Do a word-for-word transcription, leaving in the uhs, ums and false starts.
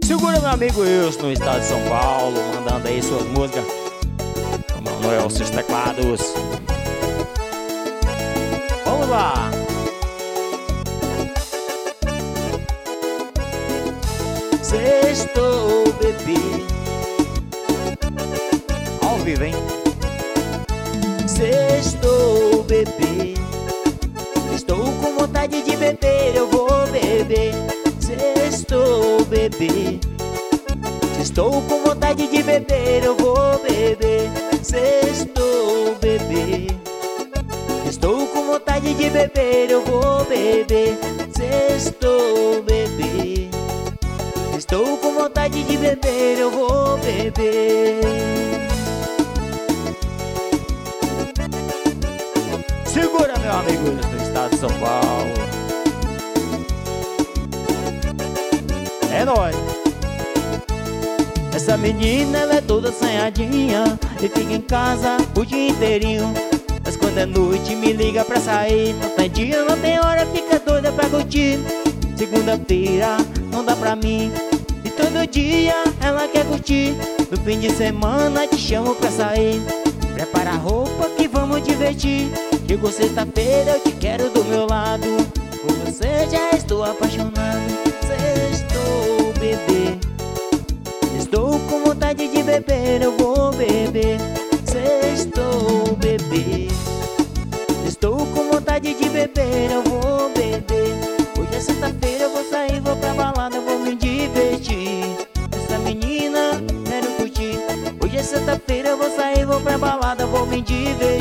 Segura meu amigo Wilson no estado de São Paulo, mandando aí suas músicas. Manuel, seus teclados. Vamos lá. Sextou, bebê. Ao vivo, hein? Sextou, bebê. Estou com vontade de beber, eu vou beber. Sextou, bebê. Estou com vontade de beber, eu vou beber. Sextou, bebê. Estou com vontade de beber, eu vou beber. Sextou, bebê. Estou com vontade de beber, eu vou beber. Segura meu amigo do estado de São Paulo. É nóis. Essa menina, ela é toda assanhadinha e fica em casa o dia inteirinho. Mas quando é noite me liga pra sair. Não tem dia, não tem hora, fica doida pra curtir. Segunda-feira não dá pra mim e todo dia ela quer curtir. No fim de semana te chamo pra sair. Prepara a roupa que vamos divertir. Chegou sexta-feira, eu te quero do meu lado. Por você já estou apaixonado. Sextou, bebê. Estou com vontade de beber, eu vou beber. Sextou, bebê. Estou com vontade de beber, eu vou beber. Hoje é sexta-feira, eu vou sair, vou pra balada, eu vou me divertir. Essa menina, quero curtir. Hoje é sexta-feira, eu vou sair, vou pra balada, vou me divertir.